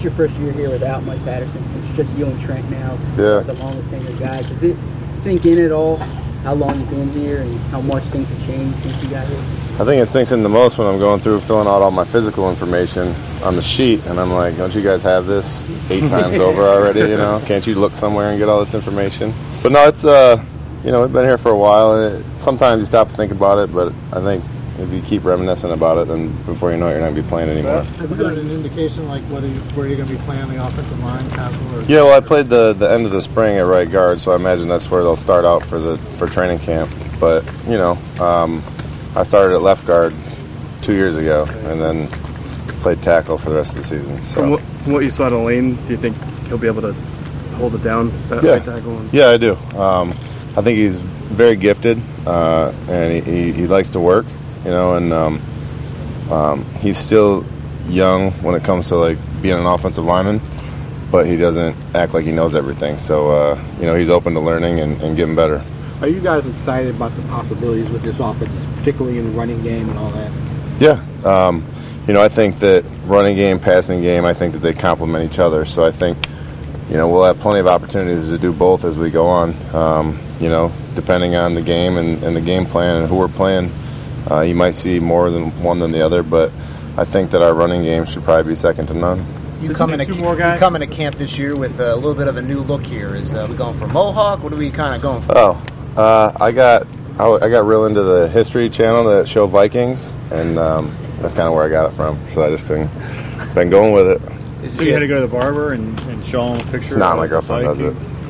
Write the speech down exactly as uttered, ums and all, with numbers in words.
is your first year here without Mike Patterson. It's just you and Trent now. Yeah. The longest tenured guys. Does it sink in at all how long you've been here and how much things have changed since you got here? I think it sinks in the most when I'm going through filling out all my physical information on the sheet, and I'm like, don't you guys have this eight times over already, you know? Can't you look somewhere and get all this information? But no, it's, uh, you know, we've been here for a while, and it, sometimes you stop to think about it, but I think if you keep reminiscing about it, then before you know it, you're not going to be playing anymore. Have you got an indication, like, whether you, where you're going to be playing the offensive line, tackle, or... Yeah, well, I played the, the end of the spring at right guard, so I imagine that's where they'll start out for the for training camp. But, you know, um, I started at left guard two years ago, and then played tackle for the rest of the season. So. From, what, from what you saw to Lane, do you think he'll be able to hold it down, that yeah. right tackle? And... Yeah, I do. Um, I think he's very gifted, uh, and he, he, he likes to work, you know, and um, um, he's still young when it comes to, like, being an offensive lineman, but he doesn't act like he knows everything. So, uh, you know, he's open to learning and, and getting better. Are you guys excited about the possibilities with this offense, particularly in the running game and all that? Yeah. Um, you know, I think that running game, passing game, I think that they complement each other. So I think, you know, we'll have plenty of opportunities to do both as we go on, um, you know, depending on the game and, and the game plan and who we're playing. Uh, you might see more than one than the other, but I think that our running game should probably be second to none. You come, in a, you come into camp this year with a little bit of a new look here. Is uh, we going for Mohawk? What are we kind of going for? Oh, uh, I got I got real into the History Channel that show Vikings, and um, that's kind of where I got it from. So I just been, been going with it. So you had to go to the barber and, and show him a picture? Nah, of my girlfriend does Viking? it.